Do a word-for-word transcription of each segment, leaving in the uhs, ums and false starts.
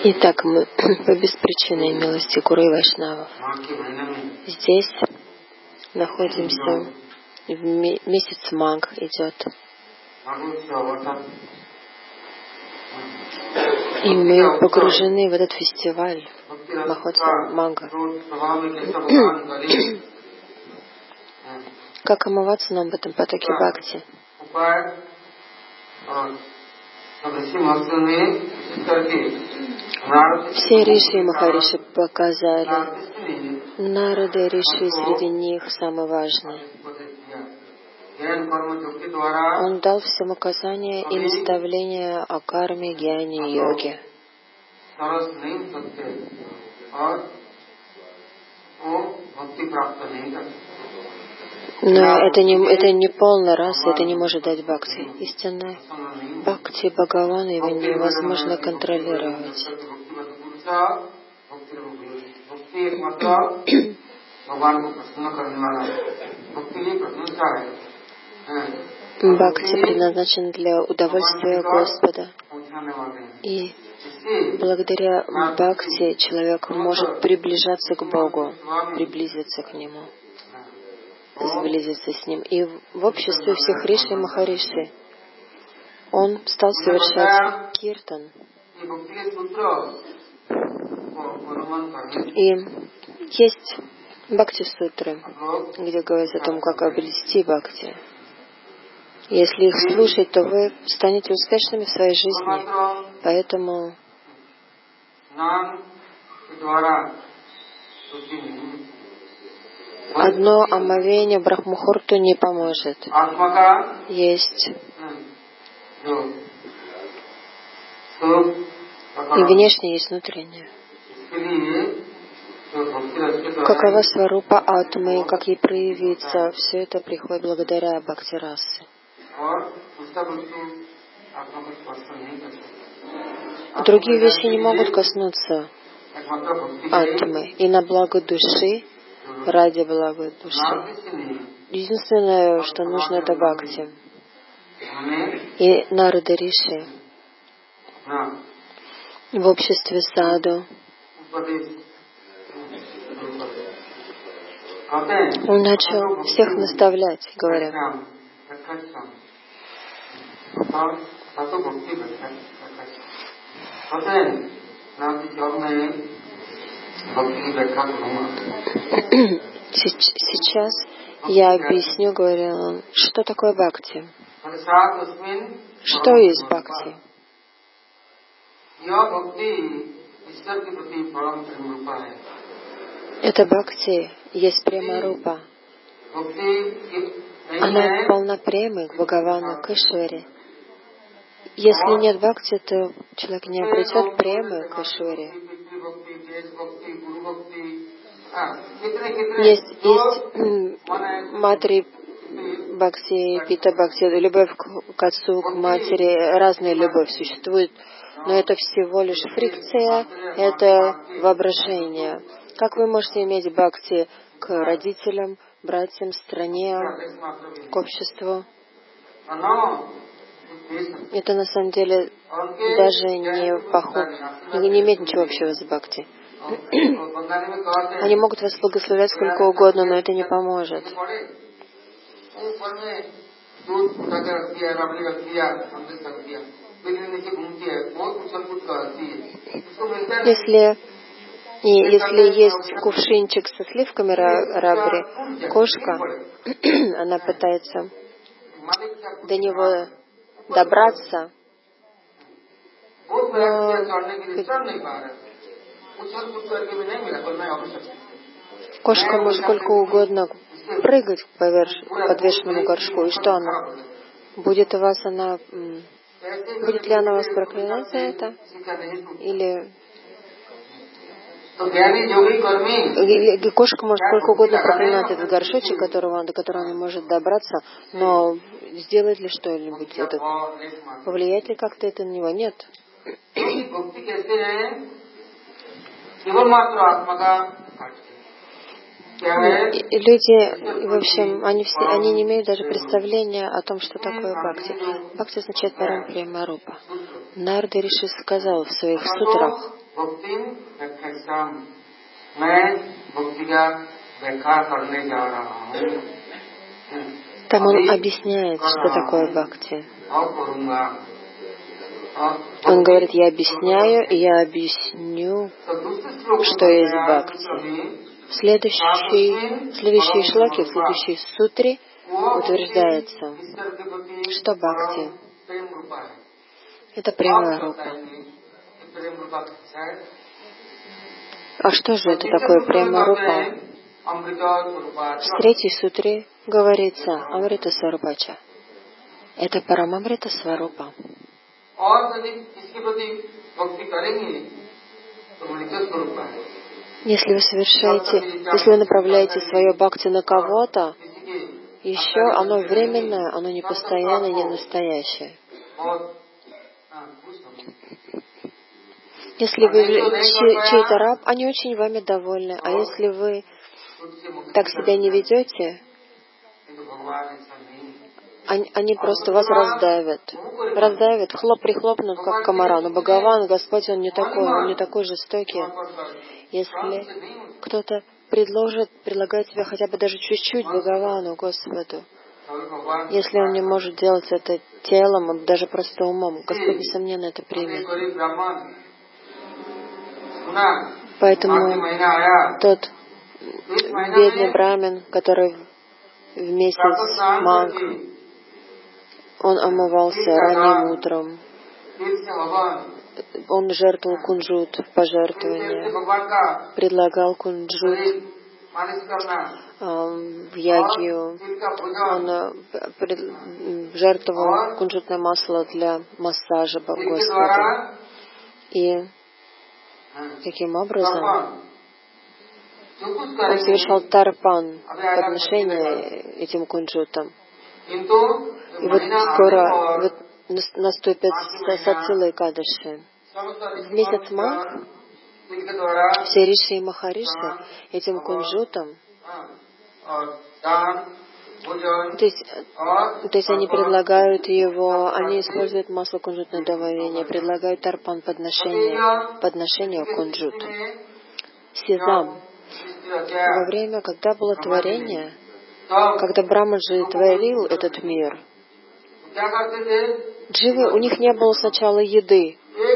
Итак, мы по беспричинной милости Гуру и Вайшнавов здесь находимся, в месяц Маг идет. И мы погружены в этот фестиваль Махотсава Мага. Как омываться нам в этом потоке бхакти? Все риши и махариши показали. Нарада риши среди них самый важный. Он дал всем указания и наставления о карме, гьяне и йоге. Но это не, это не полный раз, это не может дать бхакти. Истинно, бхакти Бхагавана его невозможно контролировать. Бхакти предназначен для удовольствия Господа. И благодаря бхакти человек может приближаться к Богу, приблизиться к Нему, сблизиться с Ним. И в обществе всех риши и махариши он стал совершать киртан. И есть бхакти-сутры, где говорится о том, как обрести бхакти. Если их слушать, то вы станете успешными в своей жизни. Поэтому одно омовение брахмухурту не поможет. Есть и внешнее, есть внутреннее. Какова сварупа атмы, как ей проявиться, все это приходит благодаря бхакти-расе. Другие вещи не могут коснуться атмы. И на благо души, ради блага души. Единственное, что нужно, это бхакти. И Нарада Риши в обществе саду он начал всех наставлять, говоря: сейчас я объясню, говорил он, что такое бхакти. Что есть бхакти? Это бхакти есть према-рупа. Она полна премы к Бхагавану, к Ишваре. Если нет бхакти, то человек не обретет премы к Ишваре. Есть, есть матри бхакти, пита бхакти, любовь к отцу, к матери, разная любовь существует, но это всего лишь фрикция, это воображение. Как вы можете иметь бхакти к родителям, братьям, стране, к обществу? Это на самом деле даже не похоже, не имеет ничего общего с бхакти. Они могут вас благословлять сколько угодно, но это не поможет. Если, если есть кувшинчик со сливками рабри, кошка, она пытается до него добраться, но кошка может сколько угодно прыгать по подвешенному горшку, и что она? Будет у вас она, будет ли она вас проклинать за это? Или И кошка может сколько угодно проклинать этот горшочек, которого, до которого она может добраться, но сделает ли что-нибудь это? Повлияет ли как-то это на него? Нет. Люди, в общем, они, все, они не имеют даже представления о том, что такое бхакти. Бхакти означает парамприя марупа. Нарада Риши сказал в своих сутрах: Там он объясняет, что такое бхакти. Он говорит, я объясняю, и я объясню, что есть бхакти. В следующей, следующей шлоке, в следующей сутре утверждается, что бхакти — это према рупа. А что же это такое према рупа? В третьей сутре говорится Амрита Сварупача. Это Парамамрита Сварупа. Если вы совершаете, если вы направляете свое бхакти на кого-то, еще оно временное, оно не постоянное, не настоящее. Если вы чей-то раб, они очень вами довольны. А если вы так себя не ведете, они, они просто вас раздавят. Раздавят, хлоп прихлопнут, как комара. Но Бхагаван, Господь, Он не такой, Он не такой жестокий. Если кто-то предложит, предлагает себя хотя бы даже чуть-чуть Бхагавану, Господу, если он не может делать это телом, даже просто умом, Господь, несомненно, это примет. Поэтому тот бедный брамин, который в месяц Маг, он омывался ранним утром, он жертвовал кунжут в пожертвование, предлагал кунжут в ягью, он жертвовал кунжутное масло для массажа Господа. И таким образом он совершал тарпан, подношение этим кунжутом. И вот скоро вот наступит Сацила Экадаши. В месяц Маг все риши и махариши этим кунжутом, то есть, то есть они предлагают его, они используют масло кунжутное добавление, предлагают тарпан подношение, подношение кунжуту. Сезам. Во время, когда было творение, когда Брахмаджи творил этот мир, дживы, у них не было сначала еды.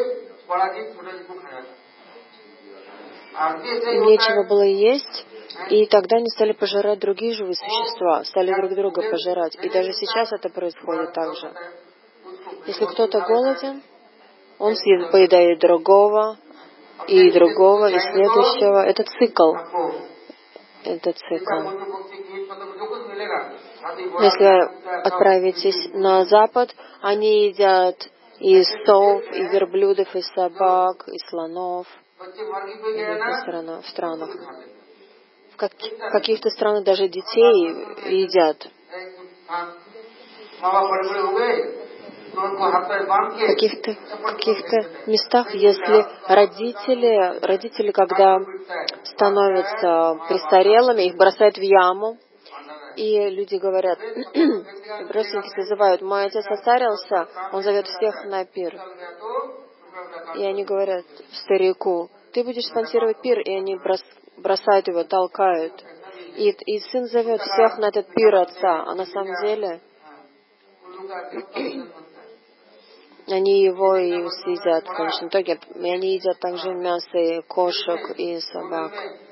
Им нечего было есть, и тогда они стали пожирать другие живые существа, стали друг друга пожирать. И даже сейчас это происходит так же. Если кто-то голоден, он съест, поедает другого, и другого, и следующего. Это цикл. Это цикл. Если отправитесь на запад, они едят и сов, и верблюдов, и собак, и слонов. В странах. В каких-то странах даже детей едят. В каких-то, каких-то местах, если родители, родители, когда становятся престарелыми, их бросают в яму, и люди говорят, родственники созывают, мой отец состарился, он зовет всех на пир. И они говорят старику, ты будешь спонсировать пир, и они бросают его, толкают. И, и сын зовет всех на этот пир отца, а на самом деле они его и съедят в конечном итоге. И они едят также мясо и кошек, и собак.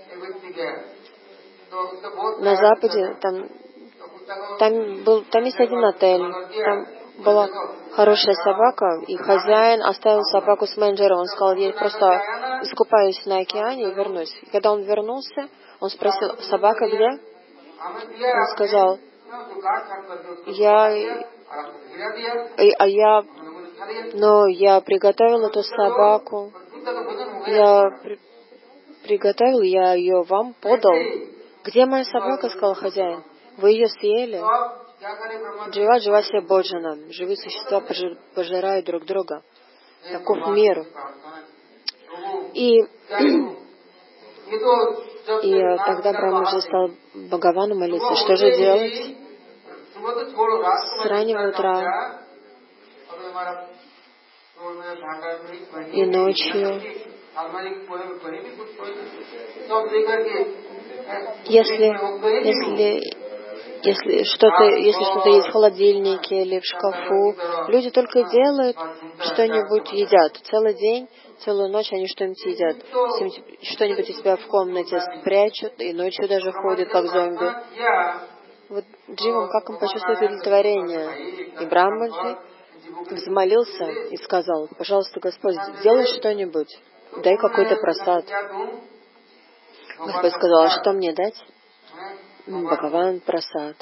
На Западе там, там, был, там есть один отель, там была хорошая собака, и хозяин оставил собаку с менеджером. Он сказал, я просто искупаюсь на океане и вернусь. И когда он вернулся, он спросил, собака где? Он сказал, я, а я, но я приготовил эту собаку, я при, приготовил, я ее вам подал. Где моя собака, сказал хозяин? Вы ее съели? Джива, джива се боджана. Живые существа пожирают друг друга. Таков мир. И, и тогда Брахмаджи стал Бхагавану молиться. Что же делать? С раннего утра и ночью Если, если, если что-то, если что-то есть в холодильнике или в шкафу, люди только делают что-нибудь, едят. Целый день, целую ночь они что-нибудь едят. Что-нибудь у себя в комнате спрячут, и ночью даже ходят, как зомби. Вот дживам, как им почувствовать удовлетворение? И Брахмаджи взмолился и сказал: пожалуйста, Господь, сделай что-нибудь, дай какой-то прасад. Господь сказал: а что мне дать? Бхагаван прасад.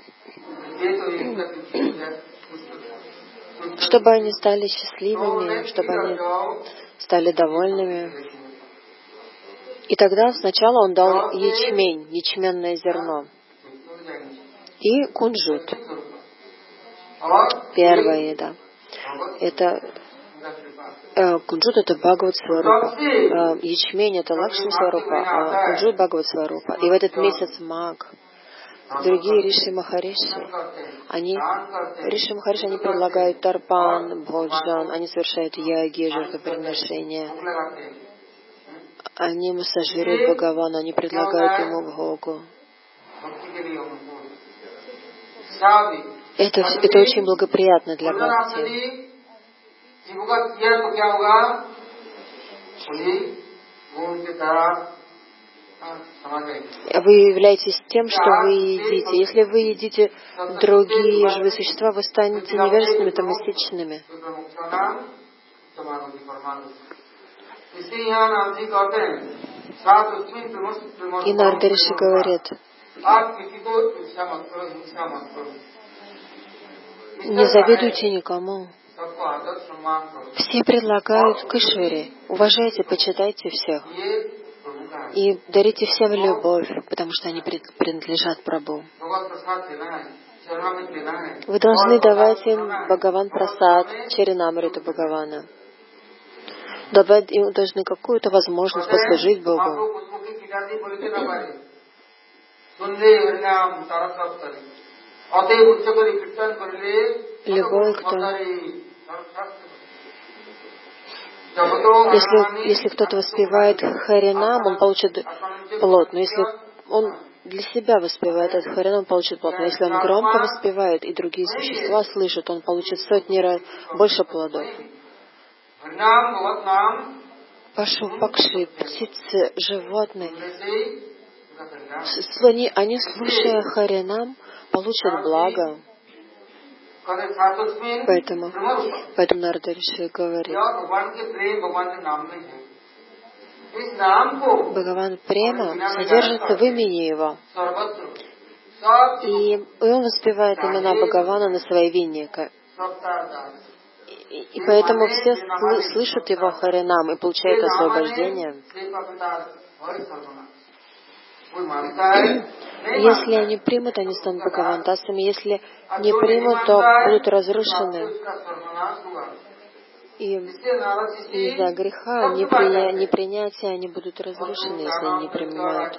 Чтобы они стали счастливыми, чтобы они стали довольными. И тогда сначала он дал ячмень, ячменное зерно, и кунжут. Первая еда. Это э, кунжут — это Бхагават Сварупа. Э, ячмень — это Лакшми Сварупа, а кунжут — Бхагават Сварупа. И в этот месяц Маг, другие Риши Махариши, они, Риши Махариши, они предлагают тарпан, бходжан, они совершают яги, жертвоприношения. Они массажируют Бхагавана, они предлагают ему бхогу. Это, это очень благоприятно для бхакти. Вы являетесь тем, что вы едите. Если вы едите другие живые существа, вы станете невежественными, томастичными. И Нарада Риши говорит: не завидуйте никому. Все предлагают к Ишваре. Уважайте, почитайте всех. И дарите всем любовь, потому что они принадлежат Прабху. Вы должны давать им Бхагаван Прасад, Чаринамриту Бхагавана. Давать им должны какую-то возможность послужить Богу. Любой, кто... Если, если кто-то воспевает Харинам, он получит плод. Но если он для себя воспевает этот Харинам, он получит плод. Но если он громко воспевает, и другие существа слышат, он получит сотни раз больше плодов. Пашу, пакши, птицы, животные, они, они, слушая Харинам, получат благо. Поэтому, поэтому Нарада Риши говорит: Бхагаван Према содержится в имени Его. И, и он воспевает имена Бхагавана на своей вине. И, и поэтому все сл- слышат его Харинам и получают освобождение. Если они примут, они станут бхагавантасами. Если не примут, то будут разрушены. И из-за греха, неприня... непринятия, они будут разрушены, если они не принимают.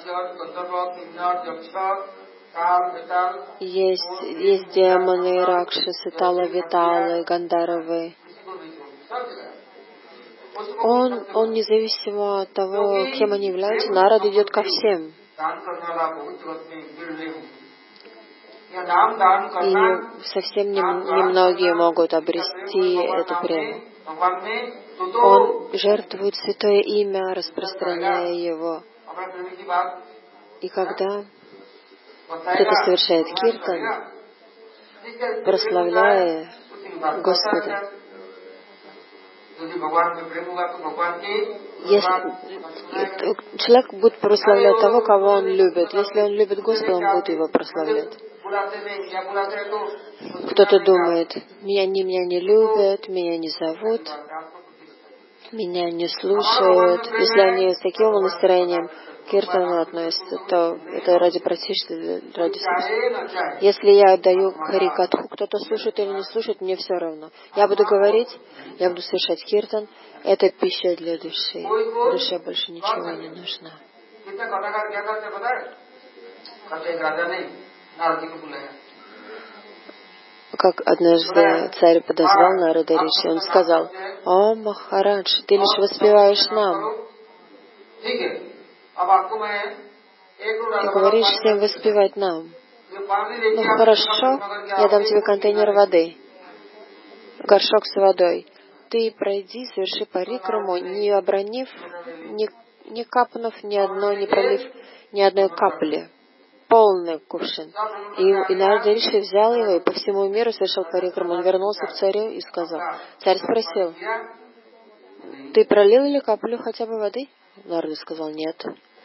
Есть, есть демоны, ракшасы, талавиталы, гандаровы. Он, он независимо от того, кем они являются, Нарад идет ко всем. И совсем немногие могут обрести эту прему. Он жертвует святое имя, распространяя его. И когда кто-то совершает киртан, прославляя Господа, если человек будет прославлять того, кого он любит, если он любит Господа, он будет его прославлять. Кто-то думает: меня, они меня не любят, меня не зовут, меня не слушают. Если они с таким настроением к киртану относятся, то это ради протишты, ради собственности. Если я отдаю харикатху, кто-то слушает или не слушает, мне все равно. Я буду говорить, я буду совершать киртан, это пища для души. Душе больше ничего не нужно. Как однажды царь подозвал Нарада Риши, он сказал: «О, Махарадж, ты лишь воспеваешь нам и говоришь всем воспевать нам. Ну хорошо, я дам тебе контейнер воды, горшок с водой. Ты пройди, соверши парикраму, не обронив, не, не капнув ни одной, не пролив ни одной капли. Полный кувшин». И, и Нарада Риши взял его и по всему миру совершил парикраму. Он вернулся к царю и сказал. Царь спросил: «Ты пролил ли каплю хотя бы воды?» Нарада сказал: «Нет».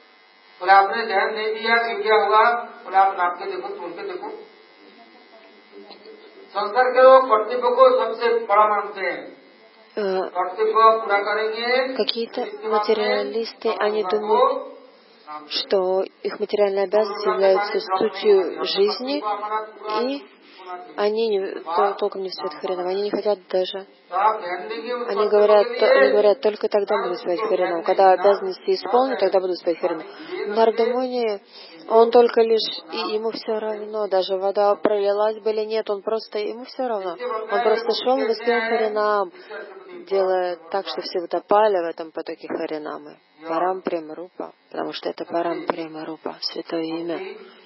Какие-то материалисты, они думают, что их материальные обязанности являются сутью жизни, и они не, то, толком не вспевают Харинам, они не хотят даже. Они говорят, то, они говорят, только тогда буду спевать Харинам. Когда обязанности исполню, тогда буду спевать Харинам. Нарада Муни, он только лишь, и ему все равно, даже вода пролилась бы или нет, он просто, ему все равно. Он просто шел и воспевал Харинам, делая так, что все утопали в этом потоке Харинамы. Парам Према Рупа, потому что это Парам Према Рупа, святое имя.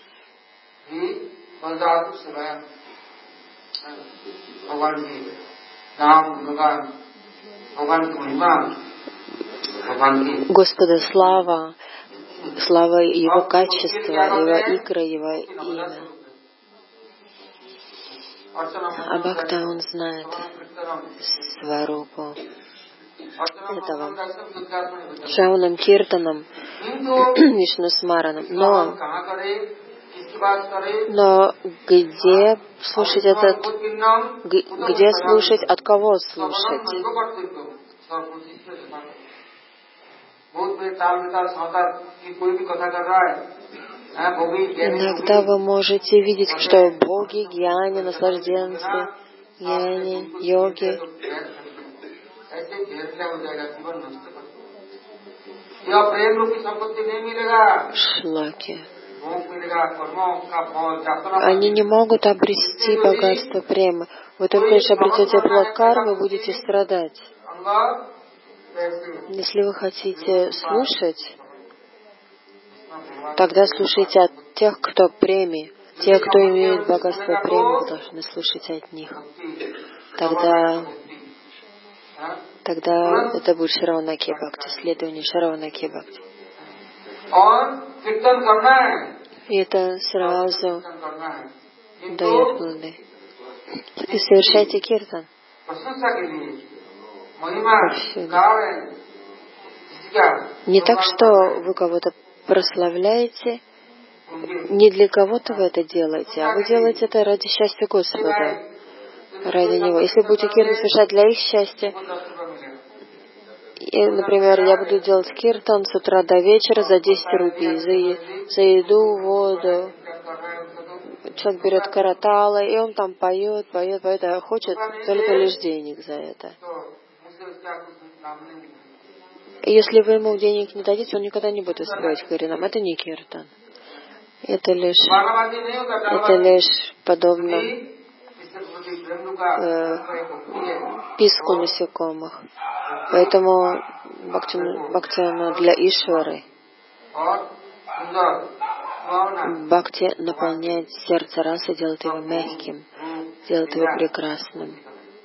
Господа слава, слава Его качества, Его икра, Его имя. А Бхакта, он знает Сварупу этого Шраванам Киртанам, Вишну Смаранам. Но, но где слушать этот, где слушать, от кого слушать? Иногда вы можете видеть, что боги, гьяни, наслажденцы, гьяни, йоги шлаки. Они не могут обрести богатство премы. Вы только лишь обретете плод кармы, будете страдать. Если вы хотите слушать, тогда слушайте от тех, кто премии. Те, кто имеет богатство премии, вы должны слушать от них. Тогда, тогда это будет Шраванаки Бхакти, следование Шраванаки Бхакти. И это сразу дает плоды. И совершайте киртан повсюду. Не так, что вы кого-то прославляете, не для кого-то вы это делаете, а вы делаете это ради счастья Господа, ради Него. Если будете киртан совершать для их счастья, и, например, я буду делать киртан с утра до вечера за десять рупий, за, за еду, воду. Человек берет каратала, и он там поет, поет, поет, а хочет только лишь денег за это. И если вы ему денег не дадите, он никогда не будет воспевать Харинам. Это не киртан. Это лишь, это лишь подобно э, писку насекомых. Поэтому бхакти, бхакти для Ишвары. Бхакти наполняет сердце расы, делает его мягким, делает его прекрасным.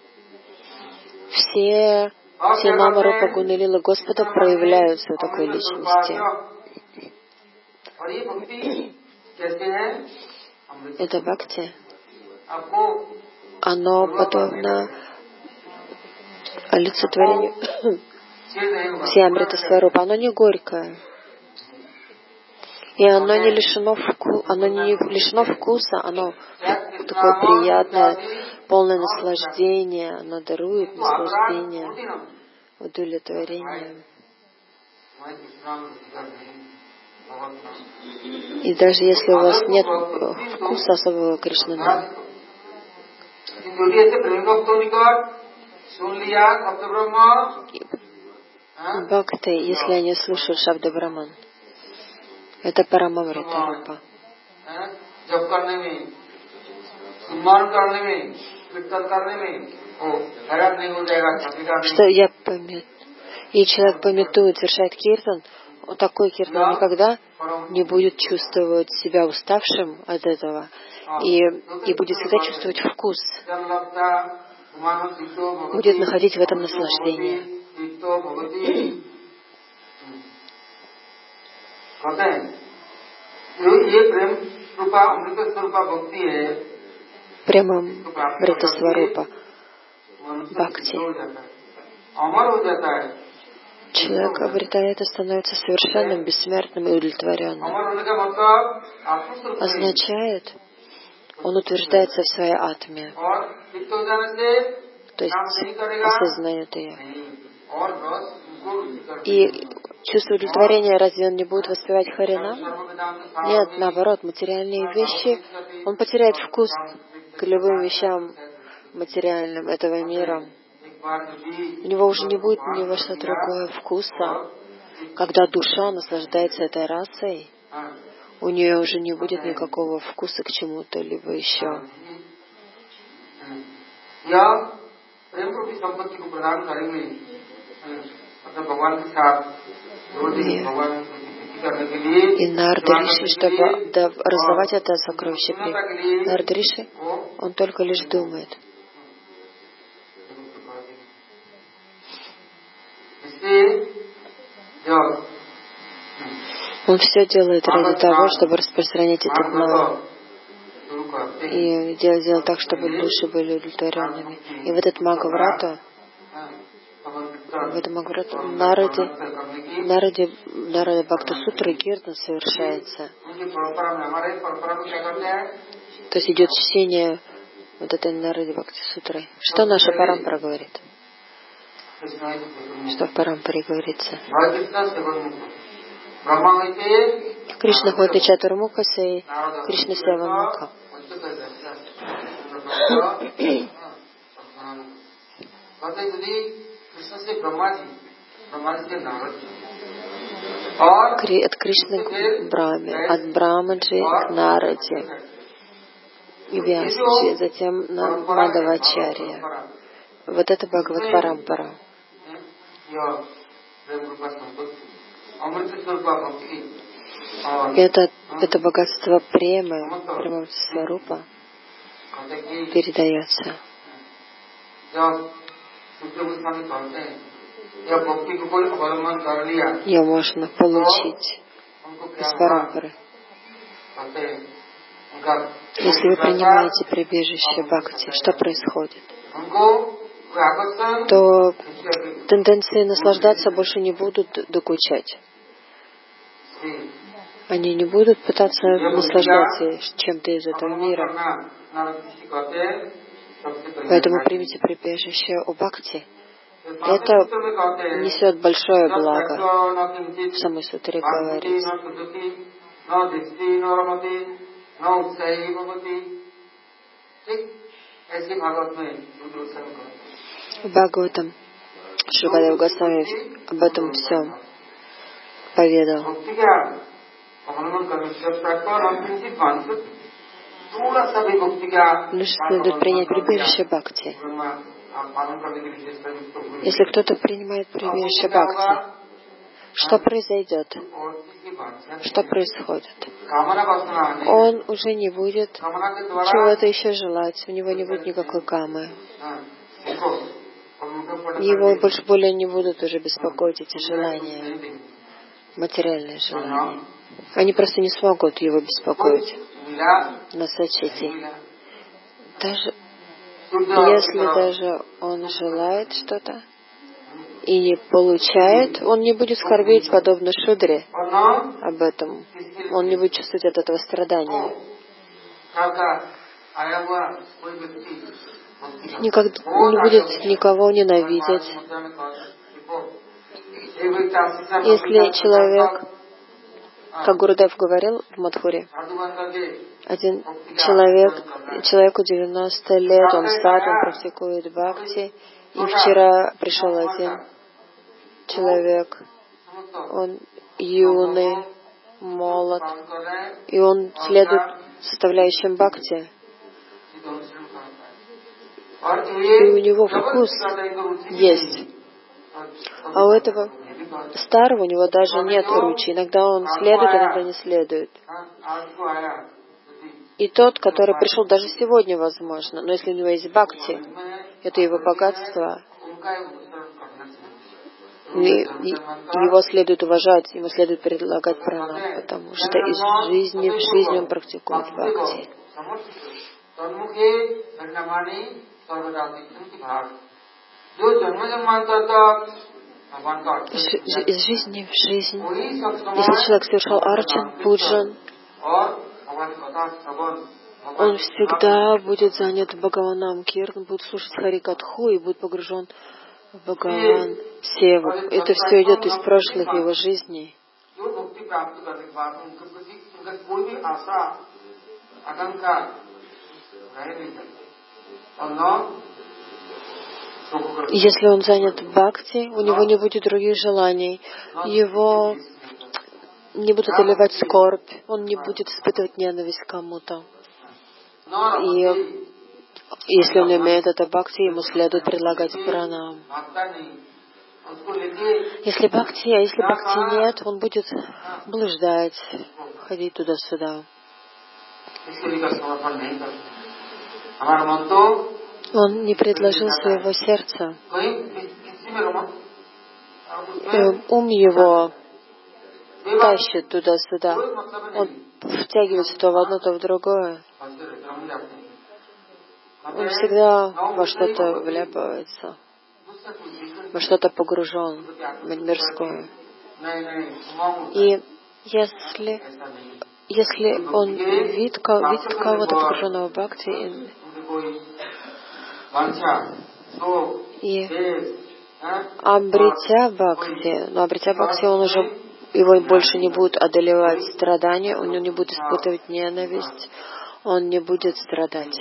Все, все Нама Рупа Гуна Лила Господа проявляются у такой личности. Это бхакти. Оно подобно олицетворению всей Амрита Сварупа. Оно не горькое. И оно не лишено вку... оно не лишено вкуса, оно такое приятное, полное наслаждение, оно дарует наслаждение, удовлетворение. И даже если у вас нет вкуса особого Кришнана, бхакты, если они слушают Шабда Браман, это Парамамрита Рупа. что я помет... и человек пометует, совершает киртан, такой киртан никогда не будет чувствовать себя уставшим от этого и, и будет всегда чувствовать вкус, будет находить в этом наслаждение. Прямо Мритасварупа Бхакти. Человек обретает и становится совершенным, бессмертным и удовлетворенным. Означает, он утверждается в своей атме, то есть осознает ее. И чувство удовлетворения, разве он не будет воспевать Харинам? Нет, наоборот, материальные вещи, он потеряет вкус к любым вещам материальным этого мира. У него уже не будет ни во что другое вкуса. Когда душа наслаждается этой расой, у нее уже не будет никакого вкуса к чему-то либо еще. И Нарада Риши, чтобы да, раздавать это сокровище, Нарада Риши, он только лишь думает. Он все делает ради того, чтобы распространять этот навык. И делать, делать так, чтобы души были удовлетворенными. И в этот Магаврата, в этом Магаврата, Нараде, Нараде, Нараде Бхакта Сутра Киртан совершается. То есть идет чтение вот этой Нараде Бхакти Сутры. Что наша Парампара говорит? Что в Парампаре говорится? Кришна ходит на Чатурмуха и Кришна Севамуха. От Кришны к Брахме, от Брахмаджи к Нараде и Вьясаджи, затем на Мадавачарья. Вот это Бхагават Парампара. Это, это богатство премы, премы Сварупа передается. Ее можно получить из Парампары. Если вы принимаете прибежище Бхакти, что происходит? То тенденции наслаждаться больше не будут докучать. Они не будут пытаться наслаждаться чем-то из этого мира. Поэтому примите прибежище у Бхакти. Это несет большое благо. В самой сутре говорится. В Бхагаватам Шукадев Госвами об этом всем поведал. Лишь следует принять прибежище Бхакти. Если кто-то принимает прибежище Бхакти, что произойдет? Что происходит? Он уже не будет чего-то еще желать, у него не будет никакой камы. Его больше более не будут уже беспокоить эти желания, материальные желания. Они просто не смогут его беспокоить на сочете. Даже если даже он желает что-то и не получает, он не будет скорбеть подобно Шудре об этом. Он не будет чувствовать от этого страдания. Никогда не будет никого ненавидеть. Если человек, как Гурудев говорил в Мадхуре, один человек, человеку девяносто лет, он сад, он практикует бхакти, и вчера пришел один человек, он юный, молод, и он следует составляющим бхакти. и у него вкус есть. А у этого старого у него даже нет ручи. Иногда он следует, иногда не следует. И тот, который пришел даже сегодня, возможно, но если у него есть бхакти, это его богатство, и, и его следует уважать, ему следует предлагать пранам, потому что из жизни в жизнь он практикует бхакти. Из жизни в жизнь. Если человек совершал арчан, пуджан, он всегда будет занят Бхагаванам Киртан, будет слушать Харикатху и будет погружен в Бхагаван Севу. Это все идет из прошлых его жизней. Если он занят бхакти, у него не будет других желаний, его не будут одолевать скорбь, он не будет испытывать ненависть к кому-то. И если он имеет это бхакти, ему следует предлагать пранам. Если бхакти, а если бхакти нет, он будет блуждать, ходить туда-сюда. Он не предложил своего сердца. Ум его тащит туда-сюда. Он втягивается то в одно, то в другое. Он всегда во что-то вляпывается, во что-то погружен, в мирское. И если, если он видит, видит кого-то погруженного в бхакти, и обретя бхакти, но обретя бхакти, он уже, его больше не будет одолевать страдания, он не будет испытывать ненависть, он не будет страдать.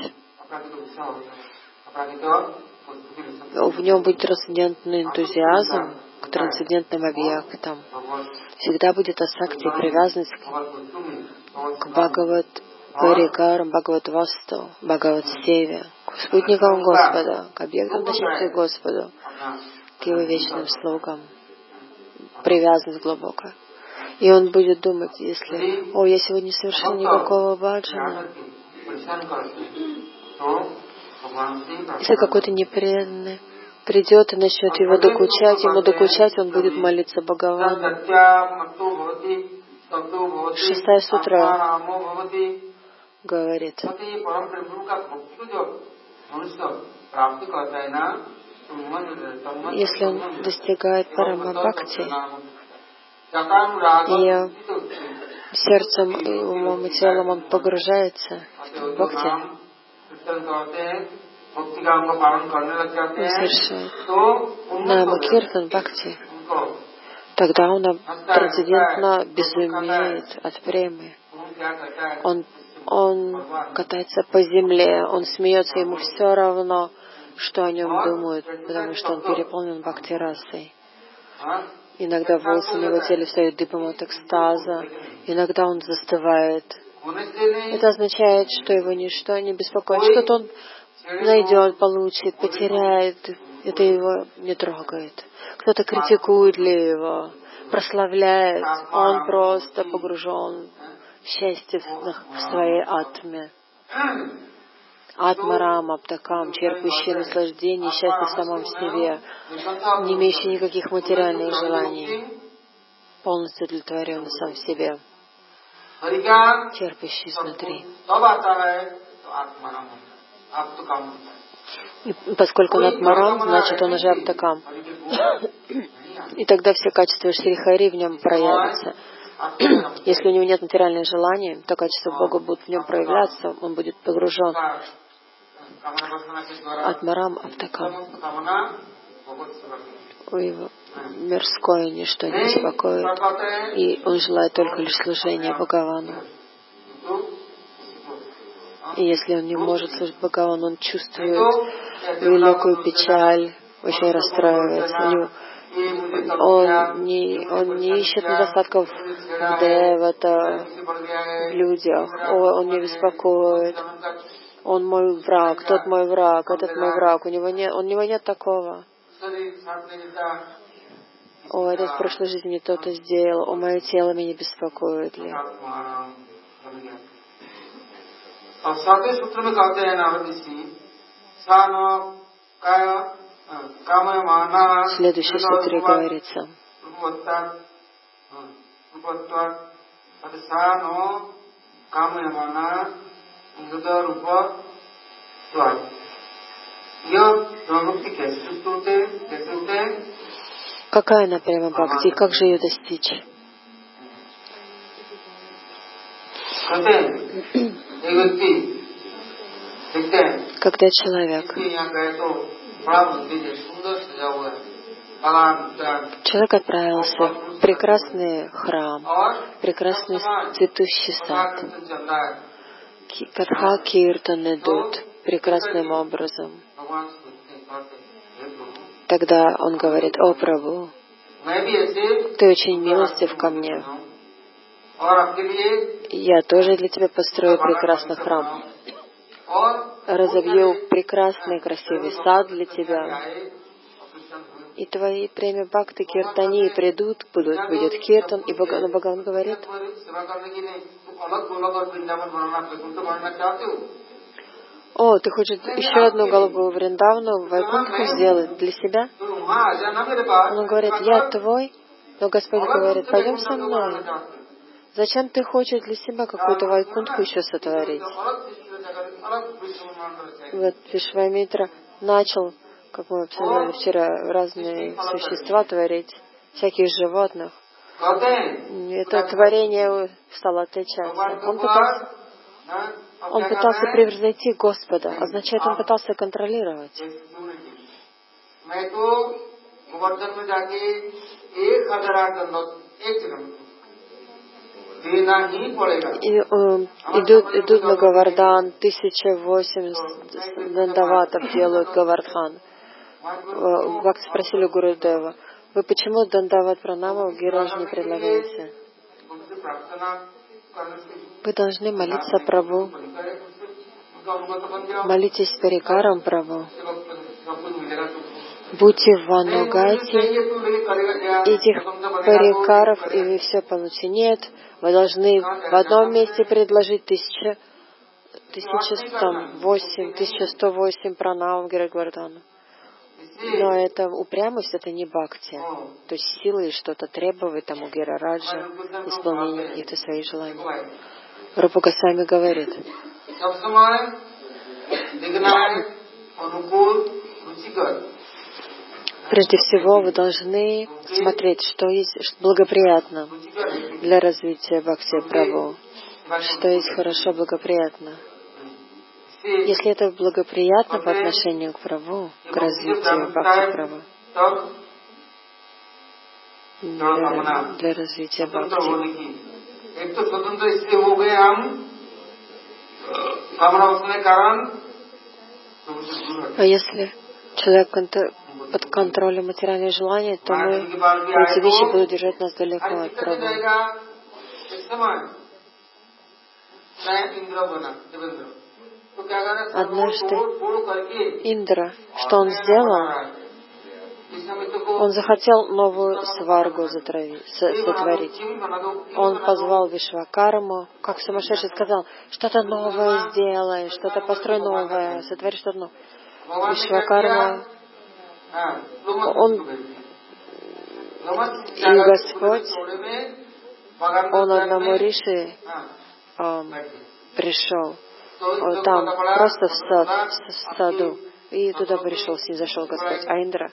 В нем будет трансцендентный энтузиазм к трансцендентным объектам. Всегда будет асакти, привязанность к, к Бхагават Парикарам, Бхагават Васту, Бхагават Севе, к спутникам Господа, к объектам начатия Господу, к Его вечным слугам. Привязанность глубокая. И он будет думать, если, о, я сегодня не совершил никакого баджана, если какой-то непреданный придет и начнет его докучать, ему докучать, он будет молиться Бхагавану. Шестая сутра говорит, если он достигает парама бхакти, и сердцем, и умом, и телом он погружается в бхакти, он совершает нама киртан бхакти, тогда он трансцендентно безумеет от премы. Он, он катается по земле, он смеется, ему все равно, что о нем думают, потому что он переполнен бхакти-расой. Иногда волосы на его теле встают дыбом от экстаза, иногда он застывает. Это означает, что его ничто не беспокоит, что-то он найдет, получит, потеряет, это его не трогает. Кто-то критикует ли его, прославляет, он просто погружен в счастье в своей атме. Атмарам, Аптакам, черпающий наслаждение и счастье в самом себе, не имеющий никаких материальных желаний, полностью удовлетворенный сам в себе, черпающий изнутри. И поскольку он Атмарам, значит он уже Аптакам. И тогда все качества Шри-Хари в нем проявятся. Если у него нет материальных желаний, то качество Бога будет в нем проявляться, он будет погружен. Атмарам Аптакам. Его мирское ничто не беспокоит, и он желает только лишь служения Бхагавану. И если он не может служить Бхагавану, он чувствует великую печаль, очень расстраивается. У него Он не, он не ищет недостатков в девата, в людях. О, он не беспокоит. Он мой враг, тот мой враг, этот мой враг. У него нет, у него нет такого. О, этот в прошлой жизни мне то-то сделал. О, мое тело меня беспокоит ли? В следующей сутре говорится: какая она прямо бхакти, как же ее достичь? Когда человек Человек отправился в прекрасный храм, прекрасный цветущий сад. Катха Киртан идут прекрасным образом. Тогда он говорит: «О, Прабху, ты очень милостив ко мне. Я тоже для тебя построю прекрасный храм. Разобью прекрасный красивый сад для тебя. И твои премия Бхакти Киртани придут, будут, будет Киртан». И Бхагаван, Бхагаван говорит: «О, ты хочешь еще одну голову Вриндавану, Вайкунтху сделать для себя?» Он говорит: «Я твой». Но Господь говорит: «Пойдем со мной. Зачем ты хочешь для себя какую-то Вайкунтху еще сотворить?» Вот Вишвамитра начал, как мы обсуждали вчера, разные существа творить, всяких животных. Это творение стало отличаться. Он пытался, он пытался превзойти Господа, означает, он пытался контролировать. И, э, идут, идут на Говардан, тысяча восемьдесят дандаватов делают Говардхан. Бхакти спросили Гурудева: «Вы почему дандават пранаму Гираж не предлагаете?» Вы должны молиться Прабху. Молитесь Парикарам Прабху. Будьте в Ванугате, этих парикаров, и вы все получите. Нет, вы должны в одном месте предложить тысяча, тысяча восемь, тысяча сто восемь пранам Гирагвардана. Но это упрямость, это не бхакти. То есть силой что-то требовать тому Гирараджа, исполнением каких-то своих желаний. Рупа Госвами говорит: прежде всего вы должны смотреть, что есть благоприятно для развития Бхакти Прабху, что есть хорошо, благоприятно. Если это благоприятно по отношению к Прабху, к развитию Бхакти Прабху, для, для развития Бхакти. А если человек под контролем материальных желаний, то мы, эти вещи будут держать нас далеко от Прабху. Однажды Индра, что он сделал? Он захотел новую сваргу сотворить. Он позвал Вишвакарму, как сумасшедший, сказал: что-то новое сделай, что-то построй новое, сотвори что-то новое. Вишвакарма, он, и Господь, он одному риши эм, пришел, вот там, просто в, сад, в саду, и туда пришел, с ним зашел Господь. А Индра,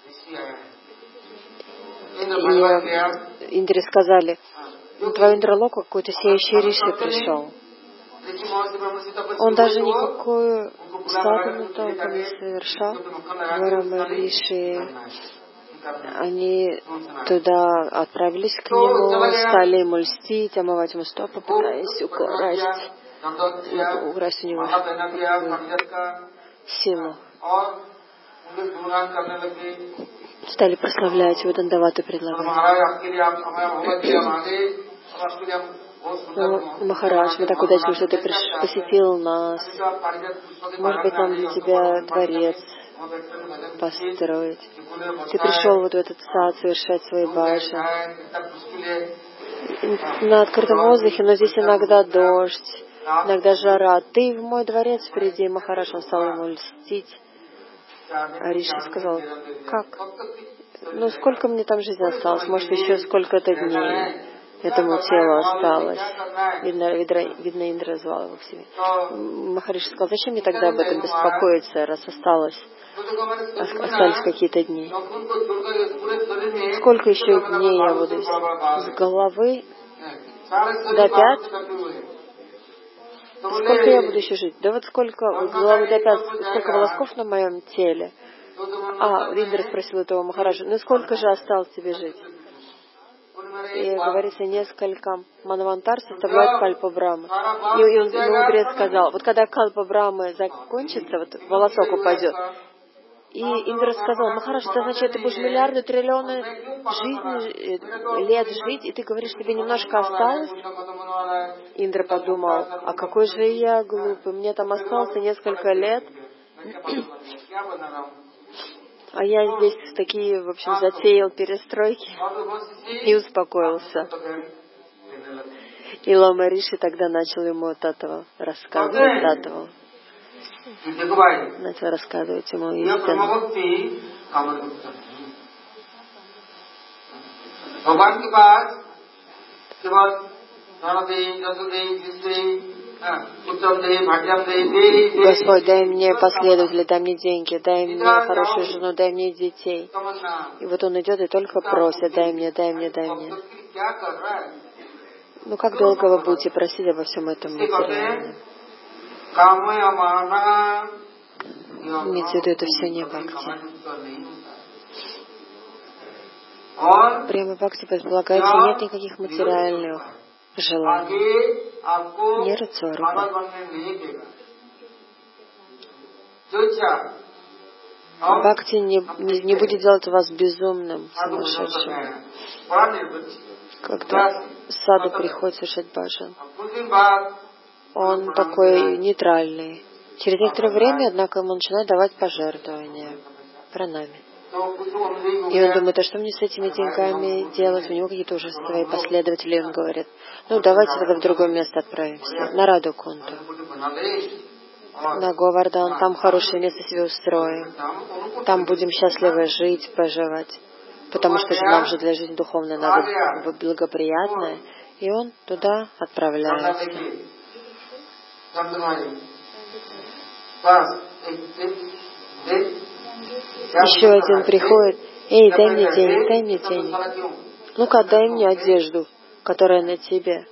и Индре сказали: на твою Индралоку какой-то сияющий риши пришел. Он даже никакую садхану толком не совершал. Брахма риши, они туда отправились к нему, стали ему льстить, омывать ему стопы, пытаясь украсть, украсть у него силу. Стали прославлять его, дандаваты предлагать. Ну, Махарадж, мы так удачно, что ты приш... посетил нас. Может быть, нам для тебя дворец построить. Ты пришел вот в этот сад совершать свои баджан. На открытом воздухе, но здесь иногда дождь, иногда жара. Ты в мой дворец приди, Махарадж, он стал ему льстить. А Риши сказал, как? Ну, сколько мне там жизни осталось? Может, еще сколько-то дней этому телу осталось. Видно, видно, видно Индра звал его к себе. Махариши сказал, зачем мне тогда об этом беспокоиться, раз осталось, остались какие-то дни? Сколько еще дней я буду с головы до пят? Сколько я буду еще жить? Да вот сколько, с головы до пят, сколько волосков на моем теле? А, Индра спросил этого Махараджа, ну сколько же осталось тебе жить? И говорится, несколько манвантар составляют кальпа Брахмы. И, и он, мудрец сказал, вот когда кальпа Брахмы закончится, вот волосок упадет, и Индра сказал, Махарадж, это значит, ты будешь миллиарды, триллионы жизни, лет жить, и ты говоришь, тебе немножко осталось? Индра подумал, а какой же я глупый, мне там осталось несколько лет, а я здесь такие, в общем, затеял перестройки и успокоился. И Лама Риши тогда начал ему от этого рассказывать, от этого. Начал рассказывать ему истину. Господь, дай мне последователей, дай мне деньги, дай мне хорошую жену, дай мне детей. И вот он идет и только просит, дай мне, дай мне, дай мне. Ну как долго вы будете просить обо всем этом материальном? Имеется в виду, это все не бхакти. Прямо бхакти предполагается, нет никаких материальных желаний. Не рацварупа. Бхакти не, не, не будет делать вас безумным, сумасшедшим. Когда саду приходит совершать баджан, он такой нейтральный. Через некоторое время, однако, ему начинает давать пожертвования, пранами. И он думает, а что мне с этими деньгами делать? У него какие-то уже свои последователи. И он говорит, ну давайте тогда в другое место отправимся, на Раду-Кунду, на Говардан, там хорошее место себе устроим. Там будем счастливо жить, проживать. Потому что же нам же для жизни духовной надо благоприятное. И он туда отправляется. Еще один приходит, эй, дай мне денег, дай мне денег. Ну-ка, дай мне одежду, которая на тебе.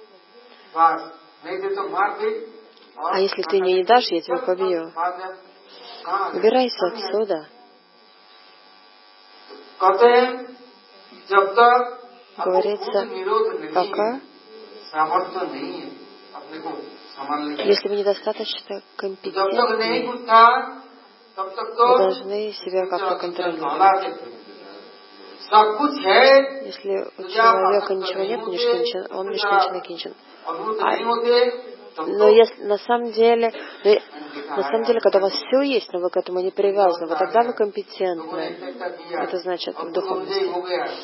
А если ты мне не дашь, я тебя побью. Убирайся отсюда. Говорится, пока, если вы недостаточно компетентны, вы должны себя как-то контролировать. Если у человека ничего нет, он нишканчана кинчан. А, но если на самом деле, на самом деле, когда у вас все есть, но вы к этому не привязаны, вот тогда вы компетентны. Это значит в духовности.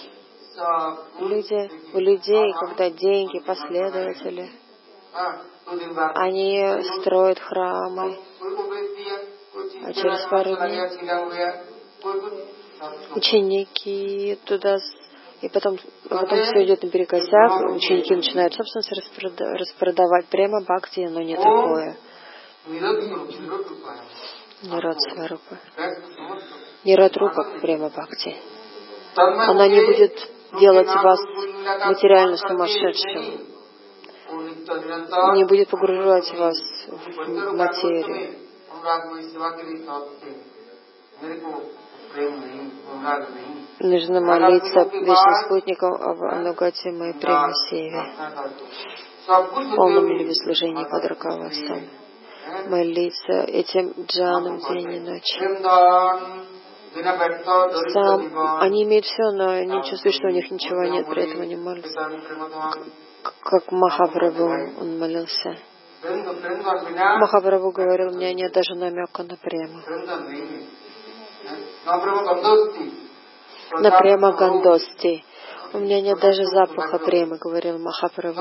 Люди, у людей, когда деньги, последователи, они строят храмы, а через пару дней ученики туда, и потом, потом все идет наперекосяк, ученики начинают собственность распрода- распродавать. Прямо бхакти, но не такое. Нирад сварупа. Нирад рупа прямо бхакти. Она не будет делать вас материально сумасшедшим, не будет погружать вас в материю. Нужно молиться вечным спутникам об анугате моей прямой севе, полном любви служении под руководством. Молиться этим джанам день и ночь. сам, они имеют все, но не чувствуют, что у них ничего нет, при этом они молятся. Как Махапрабху, он молился. Махапрабху говорил, у меня нет даже намека на прему. На према гандости. У меня нет даже запаха премы, говорил Махапрабху.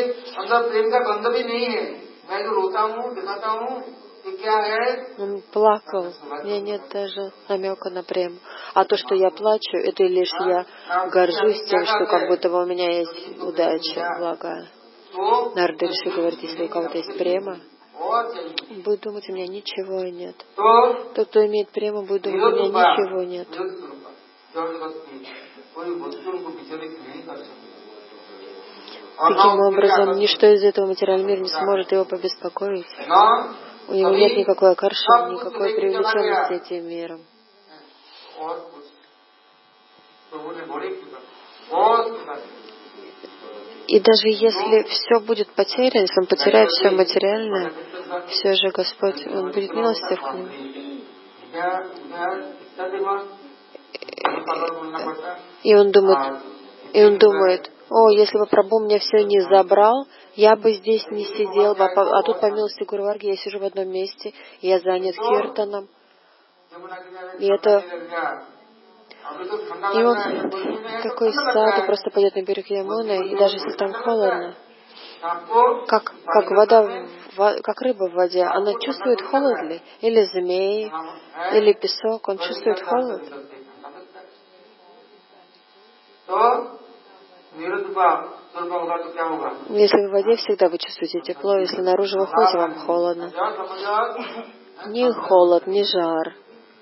Он плакал, у меня нет даже намека на прему. А то, что я плачу, это лишь я горжусь тем, что как будто бы у меня есть удача, благо. Нарада Риши говорит, если у кого-то есть према, он будет думать, у меня ничего нет. Тот, кто имеет прему, будет думать, у меня ничего нет. Таким образом, ничто из этого материального мира не сможет его побеспокоить. У него нет никакой акарши, никакой привлеченности этим миром. И даже если все будет потеряно, если он потеряет все материальное, все же Господь, Он будет милостив к нему. И он думает, и он думает, о, если бы Прабху мне все не забрал, я бы здесь не сидел, а тут, по милости Гуру Варги, я сижу в одном месте, я занят киртаном. И это... И он, какой саду, просто пойдет на берег Ямуны, и даже если там холодно, как, как вода, как рыба в воде, она чувствует холод ли? Или змеи, или песок, он чувствует холод? Если вы в воде, всегда вы чувствуете тепло, если наружу выходите, вам холодно. Ни холод, ни жар.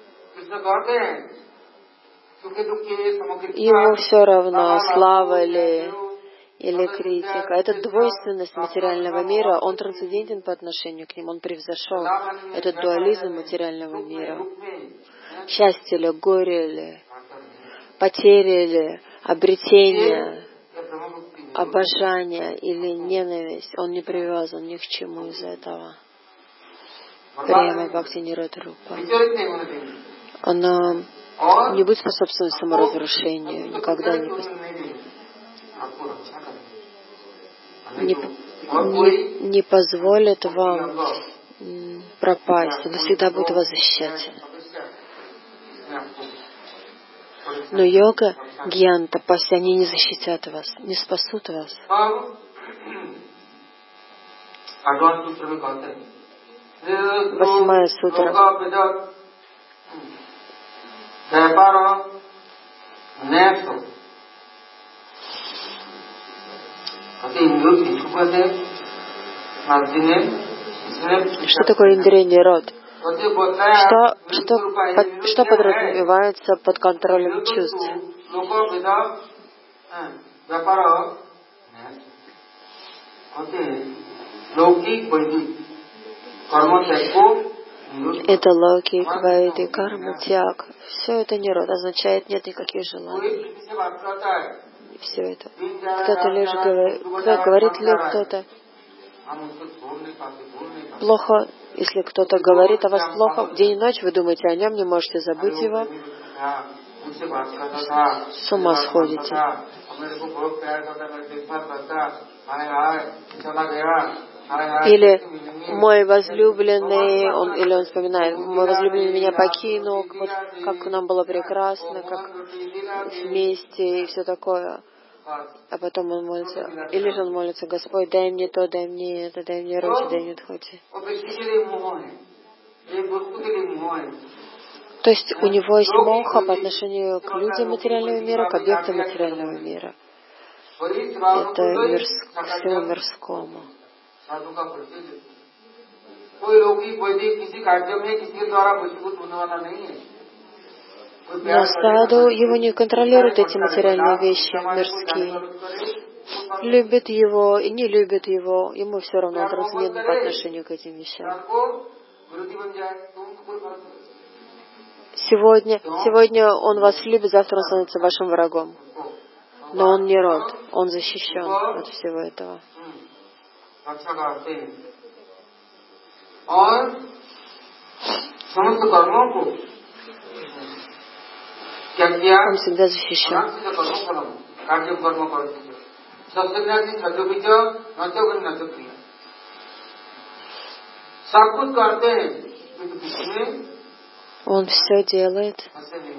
Ему все равно, слава ли или критика. Это двойственность материального мира, он трансцендентен по отношению к ним, он превзошел этот дуализм материального мира. Счастье ли, горе ли, потери ли, обретение, обожание или ненависть, он не привязан ни к чему из этого. Према Бхакти Нирода Рупа. Она не будет способствовать саморазрушению, никогда не, пос... не, не, не позволит вам м, пропасть, она всегда будет вас защищать. Но йога, гьян, тапасья, они не защитят вас, не спасут вас. Восьмая сутра. Что такое индриный род? Что, что, под, что подразумевается под контролем чувств? Это локи, квайди, карма, тяг. Все это нирод, означает нет никаких желаний. Все это. Кто-то лишь говорит, кто, говорит ли кто-то плохо, если кто-то говорит о вас плохо, день и ночь вы думаете о нем, не можете забыть его, с ума сходите. Или мой возлюбленный, он, или он вспоминает, мой возлюбленный меня покинул, вот как нам было прекрасно, как вместе и все такое. А потом он молится, или же он молится, Господь, дай мне то, дай мне это, дай мне руки, дай мне тхоти. То есть у него есть моха по отношению к людям материального мира, к объектам материального мира. Это мирск, к всему мирскому. Но саду его не контролируют эти материальные вещи мирские. Любит его и не любит его, ему все равно, он трансцендентен по отношению к этим вещам. Сегодня, сегодня он вас любит, завтра он становится вашим врагом. Но он не род, он защищен от всего этого. Он всегда защищен. Он все делает,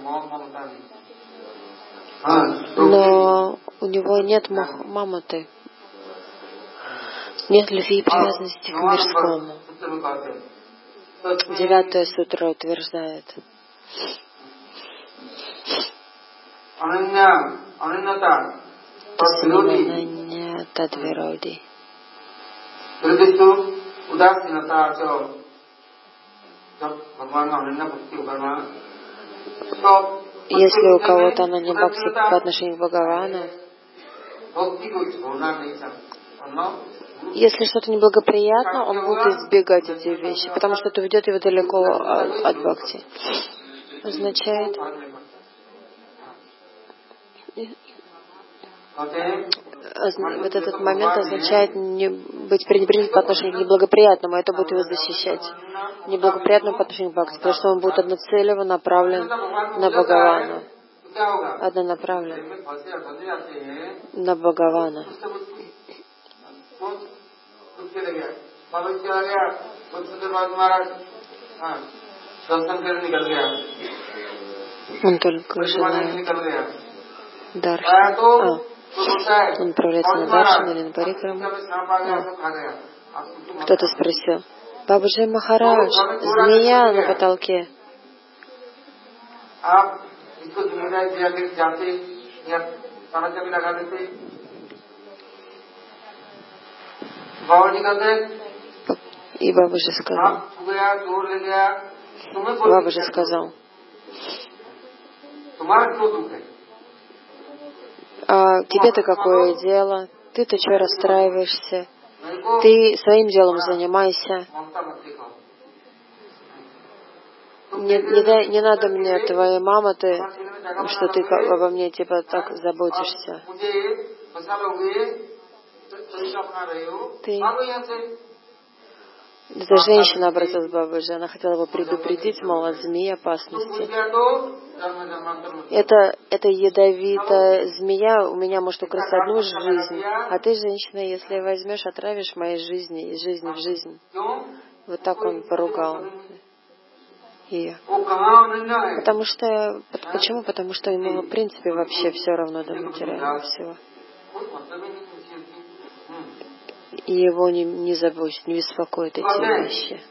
но у него нет маматы, нет любви и привязанности к мирскому. Девятая сутра утверждает. Ананья тадвироди. Если у кого-то ананья бхакти по отношению к Бхагавану, если что-то неблагоприятно, он будет избегать эти вещи, потому что это ведет его далеко от, от бхакти. Означает, вот этот момент означает не быть пренебрежительным по отношению к неблагоприятному, это будет его защищать. Неблагоприятному по отношению к бхакти, потому что он будет одноцелево направлен на Бхагавана. Однонаправлен на Бхагавана. Он только желает даршана. А, он направляется на даршану или на парикраму. А. Кто-то спросил: Бабаджи Махарадж, змея на потолке. И Бабаджи сказал, Бабаджи сказал, а тебе-то какое дело? Ты-то что расстраиваешься? Ты своим делом занимайся. Не, не, дай, не надо мне твоей мамы, ты, что ты обо мне типа так заботишься. Ты... Эта женщина обратилась к Бабаджи, она хотела его предупредить, мол, от змеи опасности. Это, это ядовитая змея у меня может украсть одну жизнь, а ты, женщина, если возьмешь, отравишь моей жизни, из жизни в жизнь. Вот так он поругал ее. Потому что, почему? Потому что ему, в принципе, вообще все равно до материального всего. И его не, не заботит, не беспокоит эти вещи.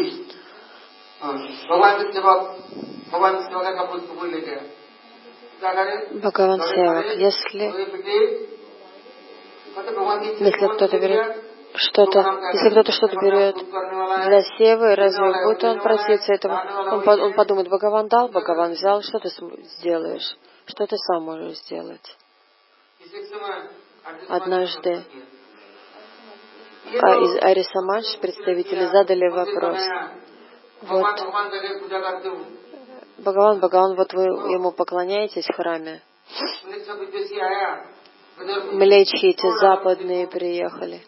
Бхагаван Севак, если, если кто-то берет что-то, если кто-то что-то берет для севы, разве будет он проситься этого? Он, он подумает, Бхагаван дал, Бхагаван взял, что ты сделаешь? Что ты сам можешь сделать? Однажды а из Арья Самадж представители задали вопрос. Вот, Бхагаван, Бхагаван, вот вы ему поклоняетесь в храме. Млечи эти западные приехали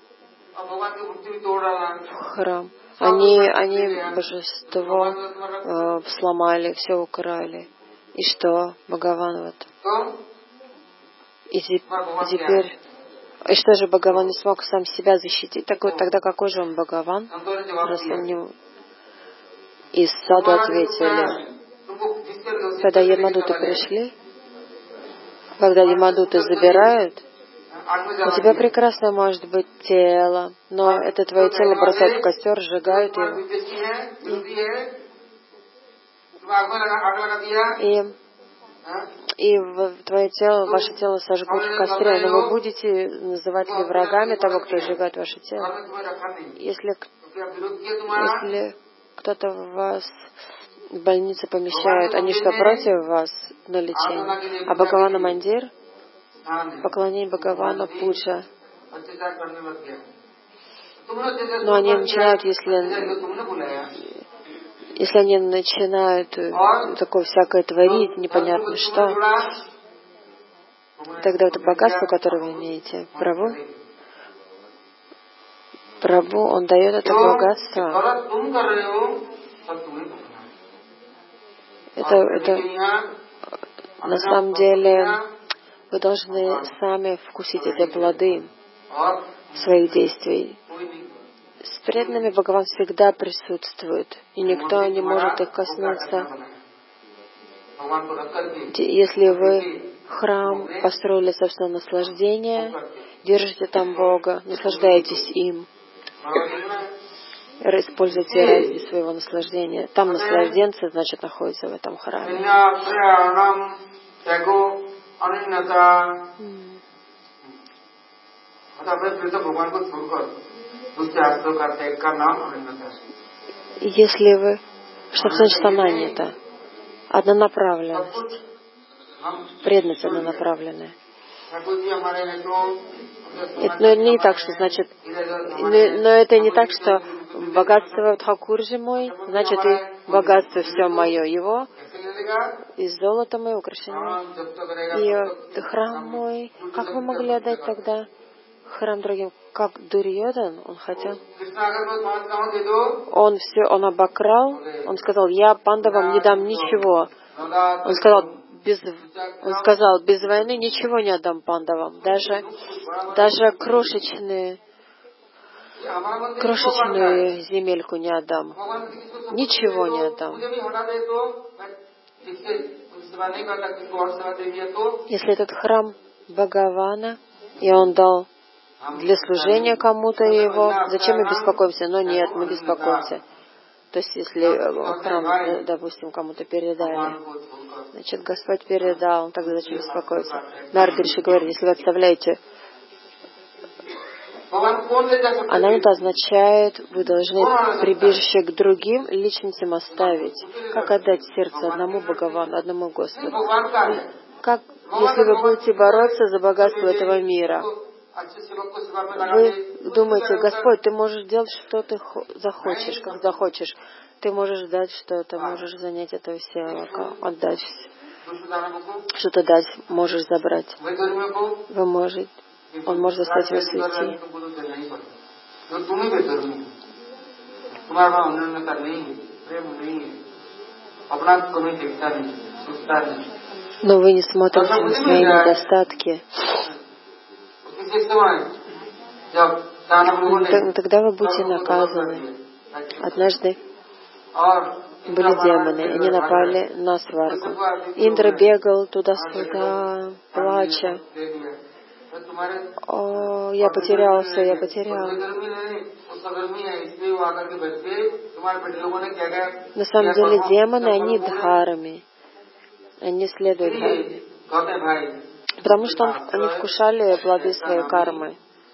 в храм. Они, они божество э, сломали, все украли. И что, Бхагаван, вот. И теперь... И что же Бхагаван не смог сам себя защитить? Так вот, тогда какой же он Бхагаван? Раз он не... Из саду ответили. Когда ямадуты пришли, когда ямадуты забирают, у тебя прекрасно может быть тело, но это твое тело бросают в костер, сжигают его. И, и в твое тело, ваше тело сожгут в костре, но вы будете называть ли врагами того, кто сжигает ваше тело? Если, если кто-то вас в больнице помещает, они что, против вас на лечение? А Бхагавана Мандир, поклонение Бхагавана Пуджа. Но они начинают, если, если они начинают такое всякое творить, непонятно что, тогда это богатство, которое вы имеете, Прабху, Прабху, он дает это богатство. Это, это, На самом деле, вы должны сами вкусить эти плоды своих действий. С преданными Бхагаван всегда присутствует, и никто не может их коснуться. Если вы храм построили собственное наслаждение, держите там Бога, наслаждаетесь им, используйте ради своего наслаждения. Там наслажденцы, значит, находятся в этом храме. Если вы... Что значит ананьята? Однонаправленность. Преданность однонаправленная. Это не так, что значит... Но, но это не так, что богатство Тхакурджи мой, значит и богатство все мое его, и золото мое, украшение, и храм мой. Как вы могли отдать тогда храм другим? Как Дурьодан, он хотел. Он все, он обокрал, он сказал, я пандавам не дам ничего. Он сказал, без, он сказал, без войны ничего не отдам пандавам. Даже, даже крошечные, крошечную земельку не отдам. Ничего не отдам. Если этот храм Бхагавана, и он дал для служения кому-то его, зачем мы беспокоимся? Но нет, мы беспокоимся. То есть, если храм, допустим, кому-то передали, значит, Господь передал, тогда зачем беспокоиться? Нарада Риши говорит, если вы отставляете, ананта означает, вы должны прибежище к другим личностям оставить. Как отдать сердце одному Бхагавану, одному Господу? Как, если вы будете бороться за богатство этого мира? Вы думаете, Господь, ты можешь делать, что ты захочешь, как захочешь. Ты можешь дать что-то, можешь занять это все, отдать, что-то дать, можешь забрать. Вы можете, он может заставить вас уйти. Но вы не смотрите на свои недостатки. Тогда вы будете наказаны. Однажды были демоны, они напали на Сваргу. Индра бегал туда-сюда, плача. О, я потерялся, я потерял. На самом деле демоны, они дхарами. Они следуют дхарме. Потому что он, они вкушали плоды своей кармы.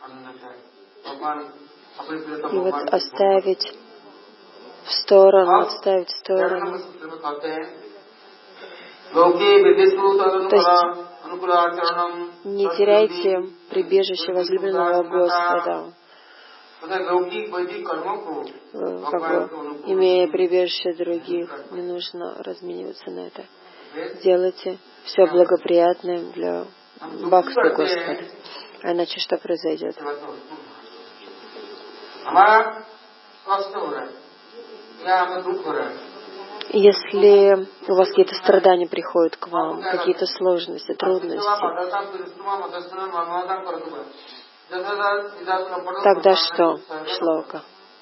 И вот оставить в сторону, отставить в сторону. То есть не теряйте прибежище возлюбленного Господа. Как бы, имея прибежище других, не нужно размениваться на это. Делайте все благоприятным для бхакти Господа. А иначе что произойдет? Если у вас какие-то страдания приходят к вам, какие-то сложности, трудности, тогда что, шлока?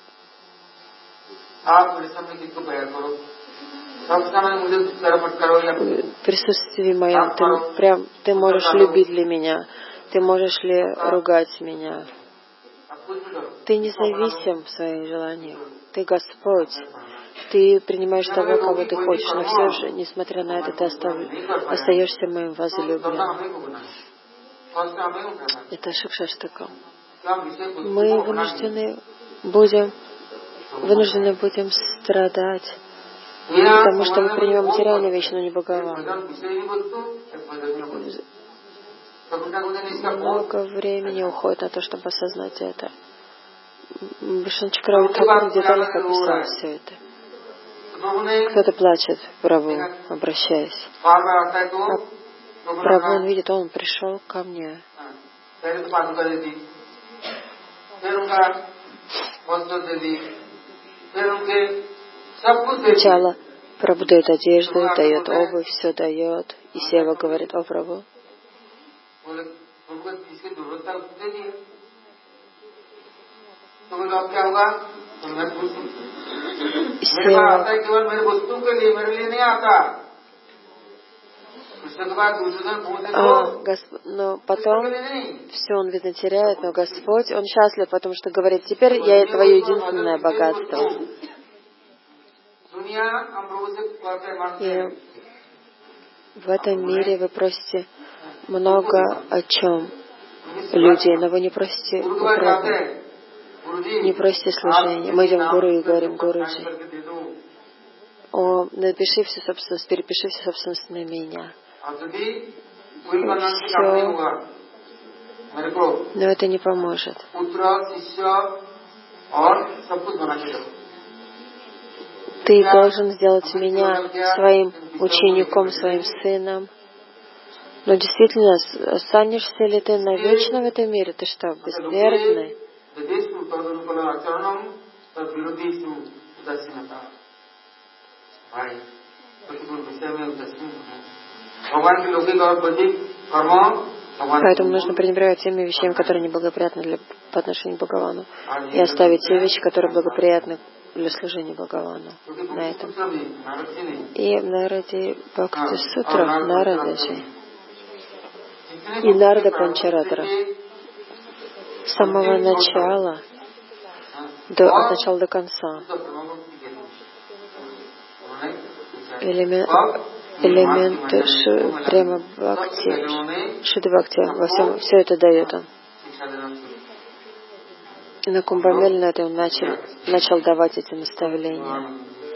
В присутствии моем ты, прям, ты можешь любить ли меня, ты можешь ли ругать меня. Ты независим в своих желаниях, ты Господь. Ты принимаешь того, кого ты хочешь, но все же, несмотря на это, ты остав... остаешься моим возлюбленным. Это Шикшаштака. Мы вынуждены будем, вынуждены будем страдать, потому что мы принимаем материальные вещи, но не Бхагавана. Много времени уходит на то, чтобы осознать это. Вишну Чакраварти Тхакур в деталях описал все это. Кто-то плачет, Прабху, обращаясь. А Прабху, он видит, он пришел ко мне. Сначала Прабху дает одежду, дает обувь, все дает. И Сева говорит: о Прабху, Сева, а, Госп... но потом все он, видно, теряет, но Господь, Он счастлив, потому что говорит: теперь я твое единственное богатство. И в этом мире вы просите много о чем людей, но вы не просите у Прабху, не просите служения. Мы идем к Гуру и говорим: Гуруджи, о, напиши всю собственность, перепиши всю собственность на меня. Все. Но это не поможет. Ты должен сделать меня своим учеником, своим сыном. Но действительно, останешься ли ты навечно в этом мире? Ты что, бессмертный? Поэтому нужно пренебрегать теми вещами, которые неблагоприятны для, по отношению к Бхагавану, и оставить те вещи, которые благоприятны для служения Бхагавану на этом. И в Нараде Бхакти Сутра, Нарададжи и Нарада Панчаратра с самого начала, до, от начала до конца, элемент, элементы шу, прямо бхакти, шуды бхакти, во всем, все это дает он. И на Кумбамеле на этом он начал, начал давать эти наставления.